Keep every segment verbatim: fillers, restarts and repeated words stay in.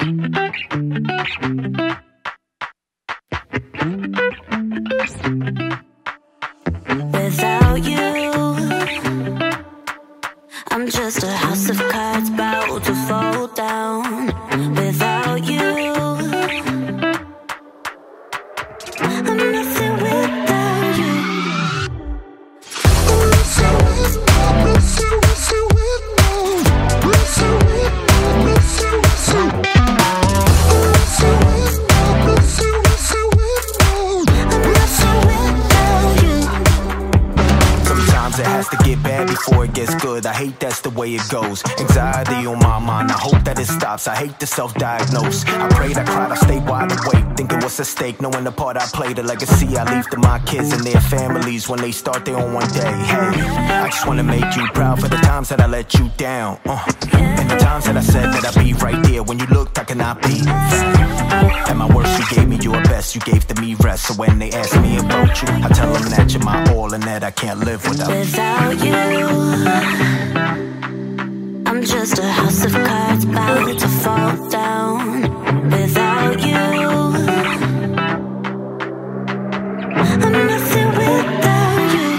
Without you, I'm just a house of cards about to fall down. Without you, I'm nothing without you. It has to get bad before it gets good. I hate that's the way it goes. Anxiety on my mind, I hope that it stops. I hate to self-diagnose. I prayed, I cried, I stayed wide awake, thinking what's at stake, knowing the part I play, the legacy I leave to my kids and their families when they start their own one day. Hey, I just wanna make you proud for the times that I let you down, uh, and the times that I said that I'd be right there when you looked I could not be found. At my worst, you gave me your best, you gave to me rest. So when they ask me about you, I tell them that you're my all and that I can't live without you. Without you, I'm just a house of cards about to fall down. Without you, I'm nothing without you.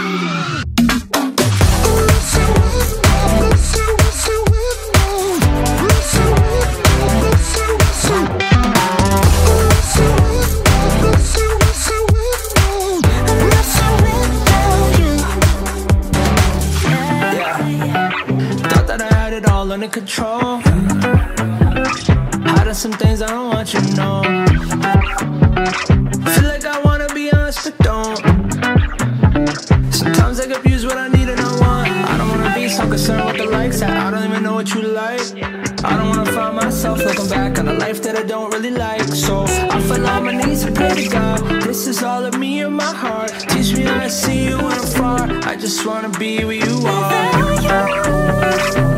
Under control, hiding some things I don't want you to know. Feel like I wanna be honest but don't. Sometimes I confuse what I need and I want. I don't wanna be so concerned with the likes that I don't even know what you like. I don't wanna find myself looking back on a life that I don't really like. So I fell on my knees and pray to God, this is all of me and my heart. Teach me how to see you when I'm far. I just wanna be where you are.